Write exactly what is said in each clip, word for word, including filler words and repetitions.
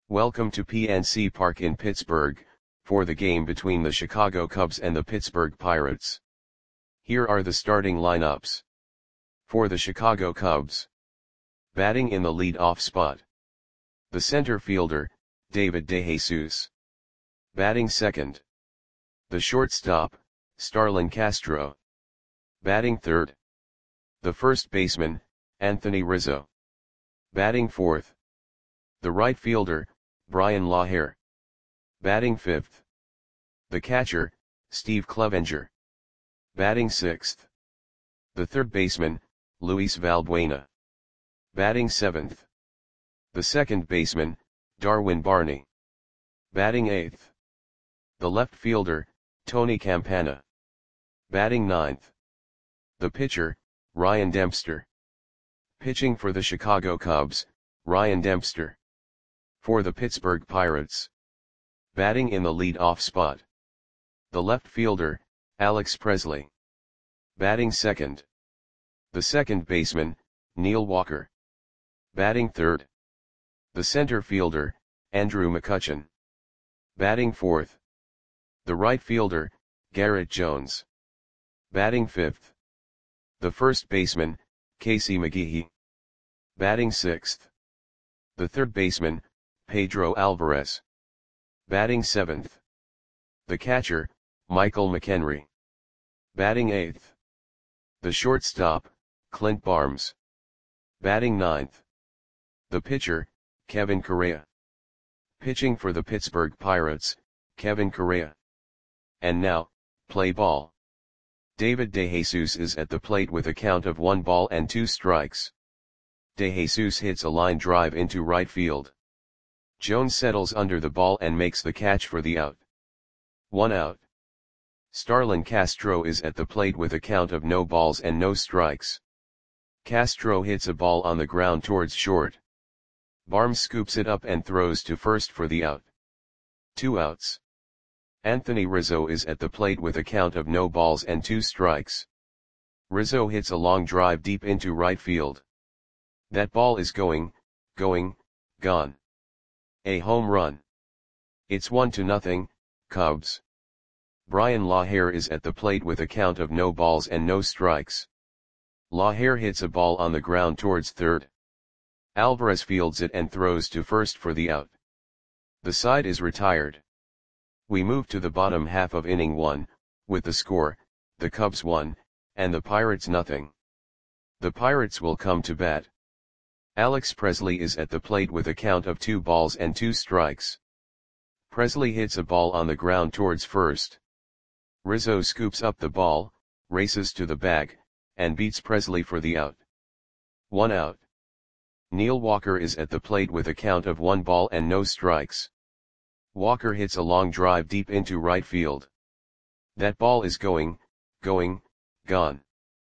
Welcome to P N C Park in Pittsburgh, for the game between the Chicago Cubs and the Pittsburgh Pirates. Here are the starting lineups. For the Chicago Cubs. Batting in the lead-off spot. The center fielder, David DeJesus. Batting second. The shortstop, Starlin Castro. Batting third. The first baseman, Anthony Rizzo. Batting fourth. The right fielder, Brian Laher. Batting fifth. The catcher, Steve Clevenger. Batting sixth. The third baseman, Luis Valbuena. Batting seventh. The second baseman, Darwin Barney. Batting eighth. The left fielder, Tony Campana. Batting ninth. The pitcher, Ryan Dempster. Pitching for the Chicago Cubs, Ryan Dempster. For the Pittsburgh Pirates. Batting in the lead-off spot. The left fielder, Alex Presley. Batting second. The second baseman, Neil Walker. Batting third. The center fielder, Andrew McCutchen. Batting fourth. The right fielder, Garrett Jones. Batting fifth. The first baseman, Casey McGehee. Batting sixth. The third baseman, Pedro Alvarez. Batting seventh. The catcher, Michael McHenry. Batting eighth. The shortstop, Clint Barnes. Batting ninth. The pitcher, Kevin Correa. Pitching for the Pittsburgh Pirates, Kevin Correa. And now, play ball. David DeJesus is at the plate with a count of one ball and two strikes. DeJesus hits a line drive into right field. Jones settles under the ball and makes the catch for the out. One out. Starlin Castro is at the plate with a count of no balls and no strikes. Castro hits a ball on the ground towards short. Barnes scoops it up and throws to first for the out. Two outs. Anthony Rizzo is at the plate with a count of no balls and two strikes. Rizzo hits a long drive deep into right field. That ball is going, going, gone. A home run. It's one to nothing, Cubs. Brian Laher is at the plate with a count of no balls and no strikes. Laher hits a ball on the ground towards third. Alvarez fields it and throws to first for the out. The side is retired. We move to the bottom half of inning one, with the score, the Cubs one, and the Pirates nothing. The Pirates will come to bat. Alex Presley is at the plate with a count of two balls and two strikes. Presley hits a ball on the ground towards first. Rizzo scoops up the ball, races to the bag, and beats Presley for the out. One out. Neil Walker is at the plate with a count of one ball and no strikes. Walker hits a long drive deep into right field. That ball is going, going, gone.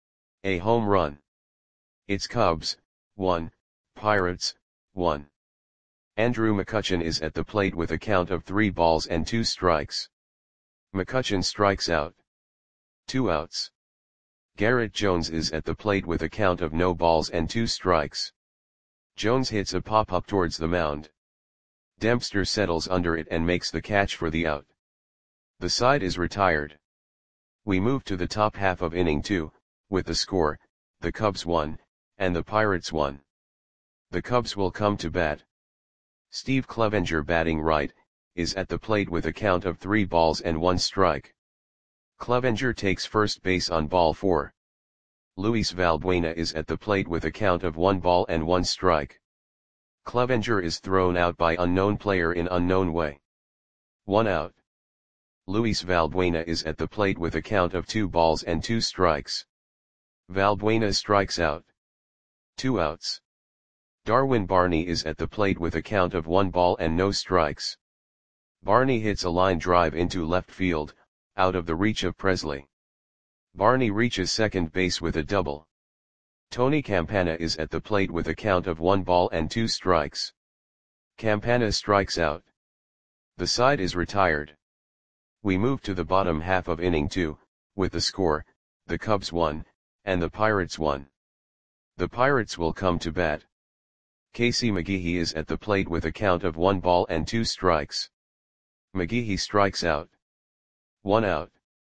A home run. It's Cubs, one. Pirates, one. Andrew McCutchen is at the plate with a count of three balls and two strikes. McCutchen strikes out. Two outs. Garrett Jones is at the plate with a count of no balls and two strikes. Jones hits a pop-up towards the mound. Dempster settles under it and makes the catch for the out. The side is retired. We move to the top half of inning two, with the score, the Cubs one, and the Pirates one. The Cubs will come to bat. Steve Clevenger, batting right, is at the plate with a count of three balls and one strike. Clevenger takes first base on ball four. Luis Valbuena is at the plate with a count of one ball and one strike. Clevenger is thrown out by unknown player in unknown way. One out. Luis Valbuena is at the plate with a count of two balls and two strikes. Valbuena strikes out. Two outs. Darwin Barney is at the plate with a count of one ball and no strikes. Barney hits a line drive into left field, out of the reach of Presley. Barney reaches second base with a double. Tony Campana is at the plate with a count of one ball and two strikes. Campana strikes out. The side is retired. We move to the bottom half of inning two, with the score, the Cubs one, and the Pirates one. The Pirates will come to bat. Casey McGehee is at the plate with a count of one ball and two strikes. McGehee strikes out. One out.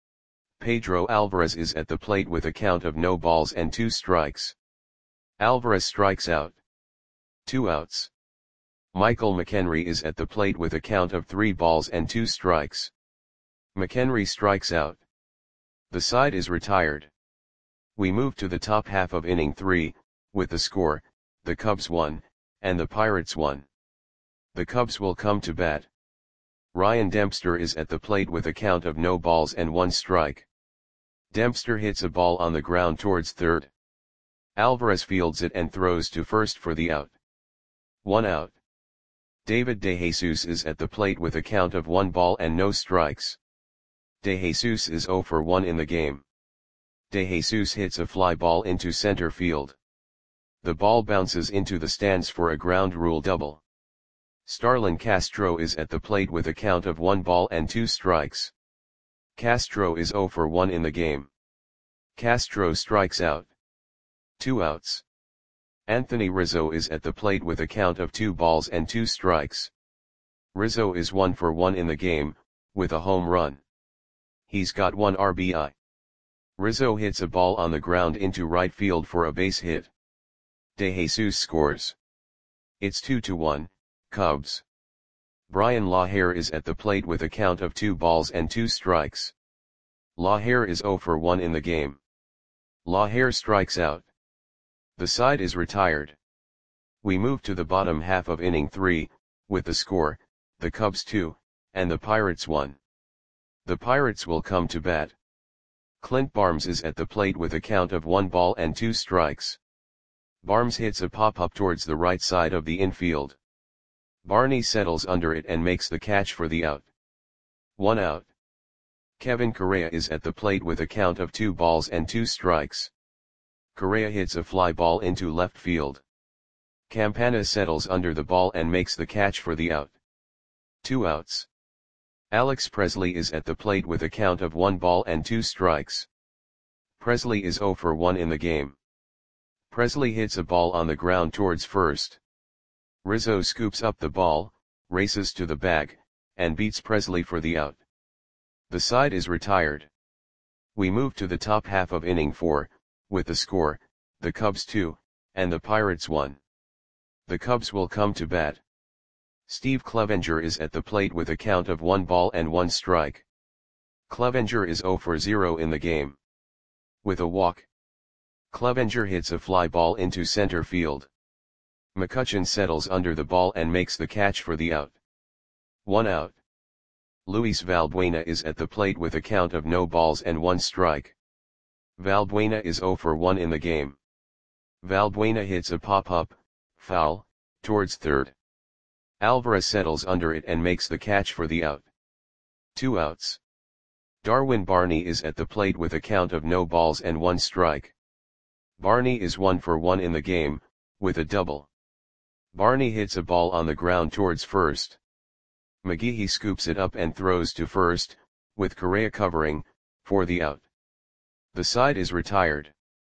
Pedro Alvarez is at the plate with a count of no balls and two strikes. Alvarez strikes out. Two outs. Michael McHenry is at the plate with a count of three balls and two strikes. McHenry strikes out. The side is retired. We move to the top half of inning three, with the score, the Cubs won, and the Pirates won. The Cubs will come to bat. Ryan Dempster is at the plate with a count of no balls and one strike. Dempster hits a ball on the ground towards third. Alvarez fields it and throws to first for the out. One out. David DeJesus is at the plate with a count of one ball and no strikes. DeJesus is zero for one in the game. DeJesus hits a fly ball into center field. The ball bounces into the stands for a ground rule double. Starlin Castro is at the plate with a count of one ball and two strikes. Castro is zero for one in the game. Castro strikes out. Two outs. Anthony Rizzo is at the plate with a count of two balls and two strikes. Rizzo is one for one in the game, with a home run. He's got one R B I. Rizzo hits a ball on the ground into right field for a base hit. DeJesus scores. It's two to one, Cubs. Brian Lahair is at the plate with a count of two balls and two strikes. Lahair is zero for one in the game. Lahair strikes out. The side is retired. We move to the bottom half of inning three, with the score, the Cubs two, and the Pirates one. The Pirates will come to bat. Clint Barnes is at the plate with a count of one ball and two strikes. Barnes hits a pop-up towards the right side of the infield. Barney settles under it and makes the catch for the out. One out. Kevin Correa is at the plate with a count of two balls and two strikes. Correa hits a fly ball into left field. Campana settles under the ball and makes the catch for the out. Two outs. Alex Presley is at the plate with a count of one ball and two strikes. Presley is zero for one in the game. Presley hits a ball on the ground towards first. Rizzo scoops up the ball, races to the bag, and beats Presley for the out. The side is retired. We move to the top half of inning four, with the score, the Cubs two, and the Pirates one. The Cubs will come to bat. Steve Clevenger is at the plate with a count of one ball and one strike. Clevenger is zero for zero in the game. With a walk, Clevenger hits a fly ball into center field. McCutchen settles under the ball and makes the catch for the out. One out. Luis Valbuena is at the plate with a count of no balls and one strike. Valbuena is zero for one in the game. Valbuena hits a pop-up, foul, towards third. Alvarez settles under it and makes the catch for the out. Two outs. Darwin Barney is at the plate with a count of no balls and one strike. Barney is one for one in the game, with a double. Barney hits a ball on the ground towards first. McGehee scoops it up and throws to first, with Correa covering, for the out. The side is retired.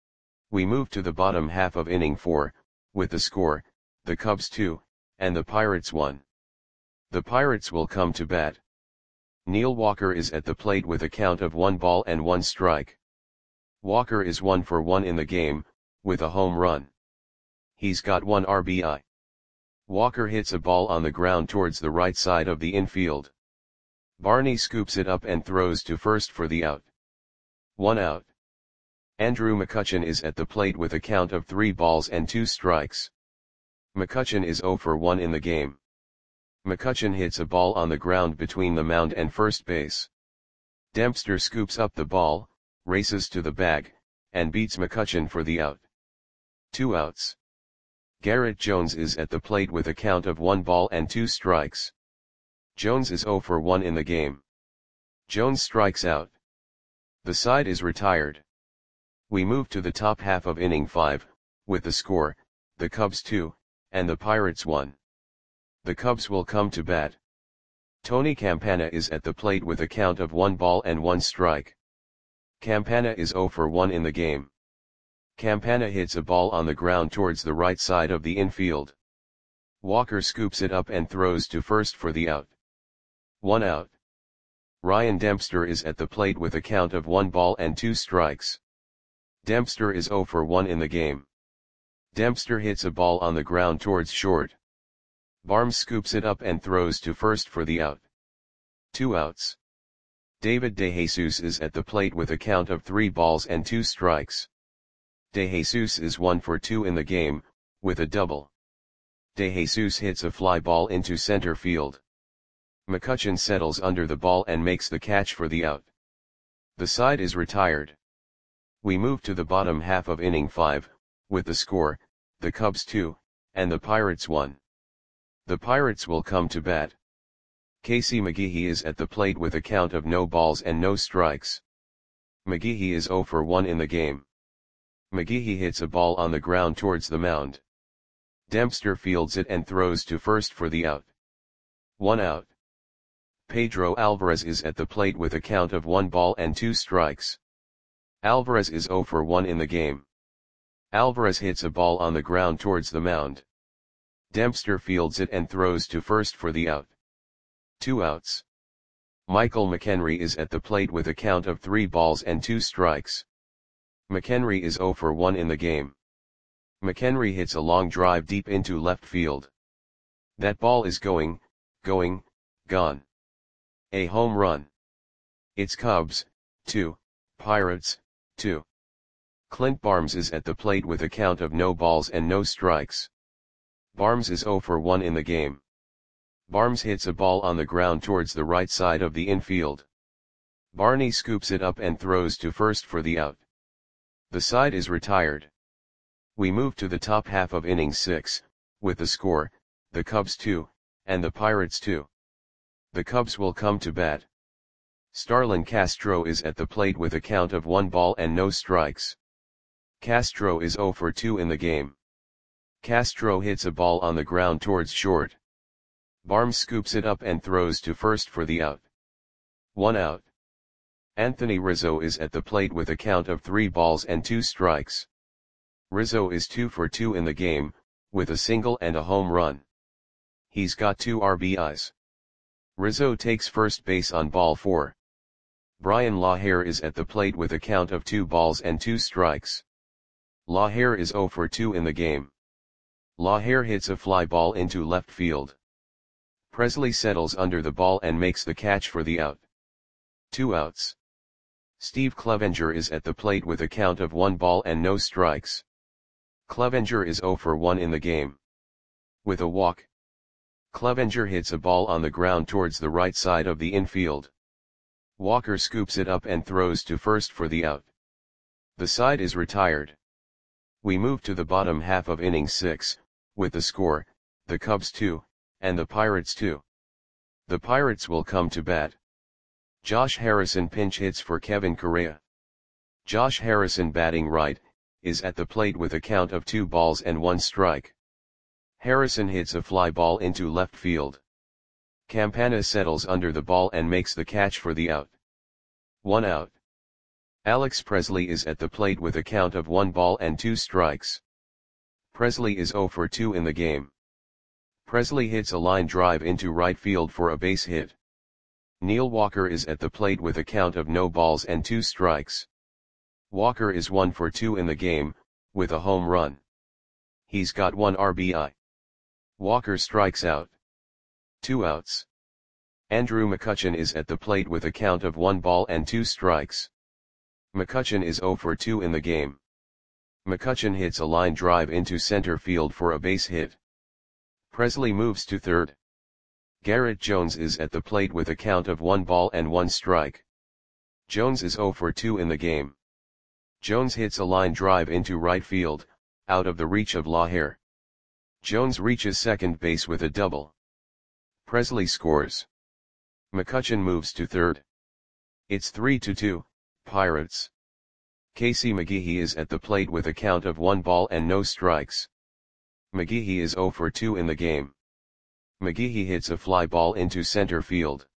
We move to the bottom half of inning four, with the score, the Cubs two, and the Pirates one. The Pirates will come to bat. Neil Walker is at the plate with a count of one ball and one strike. Walker is one for one in the game, with a home run. He's got one R B I. Walker hits a ball on the ground towards the right side of the infield. Barney scoops it up and throws to first for the out. One out. Andrew McCutchen is at the plate with a count of three balls and two strikes. McCutchen is zero for one in the game. McCutchen hits a ball on the ground between the mound and first base. Dempster scoops up the ball, races to the bag, and beats McCutchen for the out. Two outs. Garrett Jones is at the plate with a count of one ball and two strikes. Jones is zero for one in the game. Jones strikes out. The side is retired. We move to the top half of inning five, with the score, the Cubs two, and the Pirates one. The Cubs will come to bat. Tony Campana is at the plate with a count of one ball and one strike. Campana is zero for one in the game. Campana hits a ball on the ground towards the right side of the infield. Walker scoops it up and throws to first for the out. One out. Ryan Dempster is at the plate with a count of one ball and two strikes. Dempster is oh for one in the game. Dempster hits a ball on the ground towards short. Barnes scoops it up and throws to first for the out. Two outs. David DeJesus is at the plate with a count of three balls and two strikes. DeJesus is one for two in the game, with a double. DeJesus hits a fly ball into center field. McCutchen settles under the ball and makes the catch for the out. The side is retired. We move to the bottom half of inning five, with the score, the Cubs two, and the Pirates one. The Pirates will come to bat. Casey McGehee is at the plate with a count of no balls and no strikes. McGehee is oh for one in the game. McGehee hits a ball on the ground towards the mound. Dempster fields it and throws to first for the out. One out. Pedro Alvarez is at the plate with a count of one ball and two strikes. Alvarez is oh for one in the game. Alvarez hits a ball on the ground towards the mound. Dempster fields it and throws to first for the out. Two outs. Michael McHenry is at the plate with a count of three balls and two strikes. McHenry is oh for one in the game. McHenry hits a long drive deep into left field. That ball is going, going, gone. A home run. It's Cubs, two, Pirates, two. Clint Barnes is at the plate with a count of no balls and no strikes. Barnes is oh for one in the game. Barnes hits a ball on the ground towards the right side of the infield. Barney scoops it up and throws to first for the out. The side is retired. We move to the top half of inning six, with the score, the Cubs two, and the Pirates two. The Cubs will come to bat. Starlin Castro is at the plate with a count of one ball and no strikes. Castro is oh for two in the game. Castro hits a ball on the ground towards short. Barnes scoops it up and throws to first for the out. One out. Anthony Rizzo is at the plate with a count of three balls and two strikes. Rizzo is two for two in the game, with a single and a home run. He's got two R B Is. Rizzo takes first base on ball four. Brian Lahair is at the plate with a count of two balls and two strikes. Lahair is oh for two in the game. Lahair hits a fly ball into left field. Presley settles under the ball and makes the catch for the out. Two outs. Steve Clevenger is at the plate with a count of one ball and no strikes. Clevenger is oh for one in the game. With a walk. Clevenger hits a ball on the ground towards the right side of the infield. Walker scoops it up and throws to first for the out. The side is retired. We move to the bottom half of inning six, with the score, the Cubs two, and the Pirates two. The Pirates will come to bat. Josh Harrison pinch hits for Kevin Correa. Josh Harrison, batting right, is at the plate with a count of two balls and one strike. Harrison hits a fly ball into left field. Campana settles under the ball and makes the catch for the out. One out. Alex Presley is at the plate with a count of one ball and two strikes. Presley is oh for two in the game. Presley hits a line drive into right field for a base hit. Neil Walker is at the plate with a count of no balls and two strikes. Walker is one for two in the game, with a home run. He's got one R B I. Walker strikes out. Two outs. Andrew McCutchen is at the plate with a count of one ball and two strikes. McCutchen is oh for two in the game. McCutchen hits a line drive into center field for a base hit. Presley moves to third. Garrett Jones is at the plate with a count of one ball and one strike. Jones is oh for two in the game. Jones hits a line drive into right field, out of the reach of Lahair. Jones reaches second base with a double. Presley scores. McCutchen moves to third. It's three to two, Pirates. Casey McGehee is at the plate with a count of one ball and no strikes. McGehee is oh for two in the game. McGehee hits a fly ball into center field.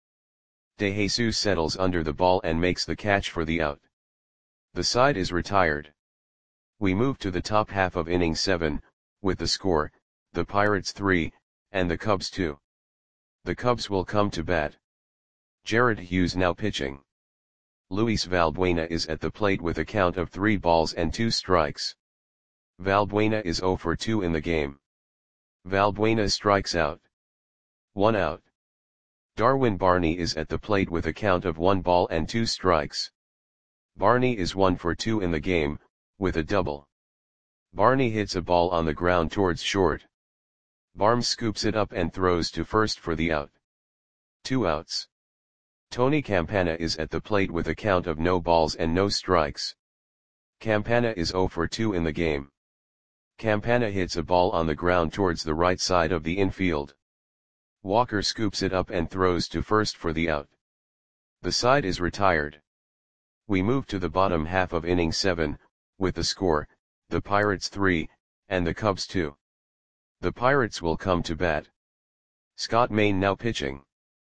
DeJesus settles under the ball and makes the catch for the out. The side is retired. We move to the top half of inning seven, with the score, the Pirates three, and the Cubs two. The Cubs will come to bat. Jared Hughes now pitching. Luis Valbuena is at the plate with a count of three balls and two strikes. Valbuena is zero for two in the game. Valbuena strikes out. One out. Darwin Barney is at the plate with a count of one ball and two strikes. Barney is one for two in the game, with a double. Barney hits a ball on the ground towards short. Barnes scoops it up and throws to first for the out. Two outs. Tony Campana is at the plate with a count of no balls and no strikes. Campana is zero for two in the game. Campana hits a ball on the ground towards the right side of the infield. Walker scoops it up and throws to first for the out. The side is retired. We move to the bottom half of inning seven, with the score, the Pirates three, and the Cubs two. The Pirates will come to bat. Scott Main now pitching.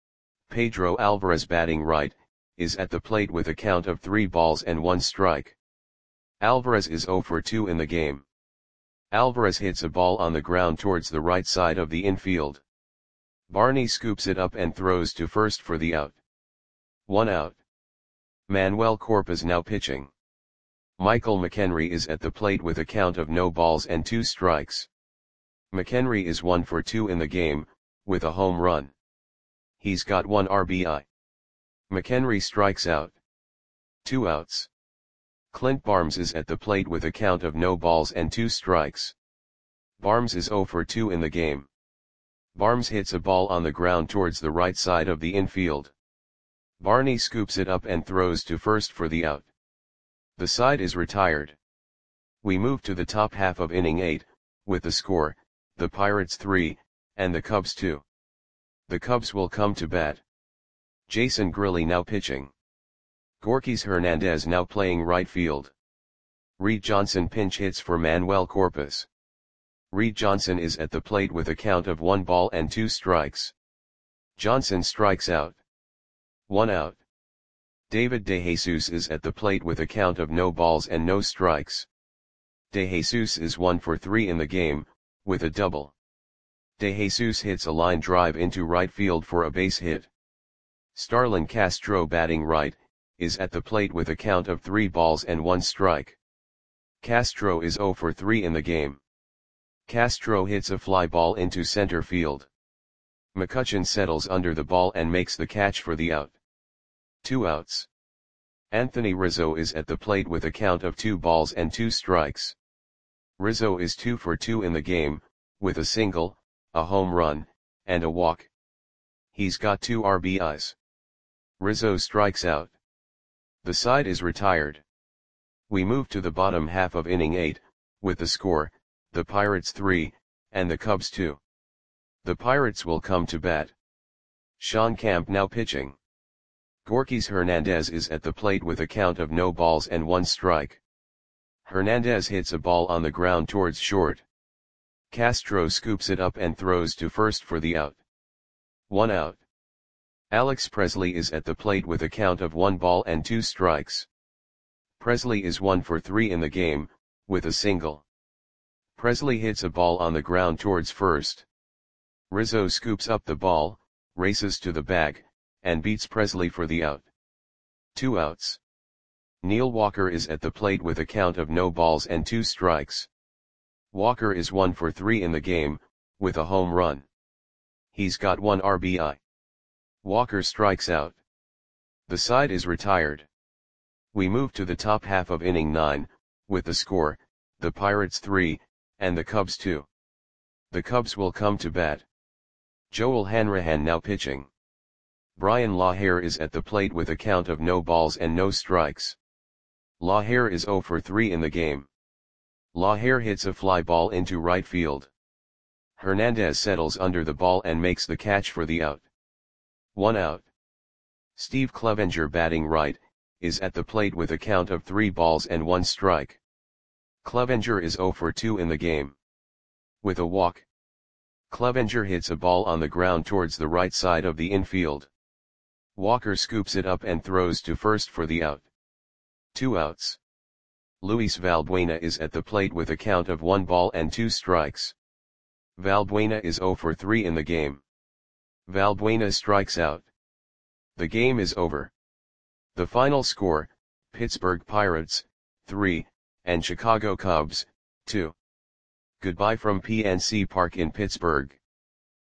Pedro Alvarez batting right, is at the plate with a count of three balls and one strike. Alvarez is zero for two in the game. Alvarez hits a ball on the ground towards the right side of the infield. Barney scoops it up and throws to first for the out. One out. Manuel Corpus now pitching. Michael McHenry is at the plate with a count of no balls and two strikes. McHenry is one for two in the game, with a home run. He's got one R B I. McHenry strikes out. Two outs. Clint Barnes is at the plate with a count of no balls and two strikes. Barnes is zero for two in the game. Barnes hits a ball on the ground towards the right side of the infield. Barney scoops it up and throws to first for the out. The side is retired. We move to the top half of inning eight, with the score, the Pirates three, and the Cubs two. The Cubs will come to bat. Jason Grilli now pitching. Gorkys Hernandez now playing right field. Reed Johnson pinch hits for Manuel Corpus. Reed Johnson is at the plate with a count of one ball and two strikes. Johnson strikes out. One out. David DeJesus is at the plate with a count of no balls and no strikes. DeJesus is one for three in the game, with a double. DeJesus hits a line drive into right field for a base hit. Starlin Castro batting right, is at the plate with a count of three balls and one strike. Castro is zero for three in the game. Castro hits a fly ball into center field. McCutchen settles under the ball and makes the catch for the out. Two outs. Anthony Rizzo is at the plate with a count of two balls and two strikes. Rizzo is two for two in the game, with a single, a home run, and a walk. He's got two R B Is. Rizzo strikes out. The side is retired. We move to the bottom half of inning eight, with the score, the Pirates three, and the Cubs two. The Pirates will come to bat. Sean Camp now pitching. Gorkys Hernandez is at the plate with a count of no balls and one strike. Hernandez hits a ball on the ground towards short. Castro scoops it up and throws to first for the out. One out. Alex Presley is at the plate with a count of one ball and two strikes. Presley is one for three in the game, with a single. Presley hits a ball on the ground towards first. Rizzo scoops up the ball, races to the bag, and beats Presley for the out. Two outs. Neil Walker is at the plate with a count of no balls and two strikes. Walker is one for three in the game, with a home run. He's got one R B I. Walker strikes out. The side is retired. We move to the top half of inning nine, with the score, the Pirates three, and the Cubs two. The Cubs will come to bat. Joel Hanrahan now pitching. Brian Lawhare is at the plate with a count of no balls and no strikes. Lawhare is zero for three in the game. Lawhare hits a fly ball into right field. Hernandez settles under the ball and makes the catch for the out. One out. Steve Clevenger batting right, is at the plate with a count of three balls and one strike. Clevenger is zero for two in the game. With a walk. Clevenger hits a ball on the ground towards the right side of the infield. Walker scoops it up and throws to first for the out. Two outs. Luis Valbuena is at the plate with a count of one ball and two strikes. Valbuena is zero for three in the game. Valbuena strikes out. The game is over. The final score, Pittsburgh Pirates, three, and Chicago Cubs, two. Goodbye from P N C Park in Pittsburgh.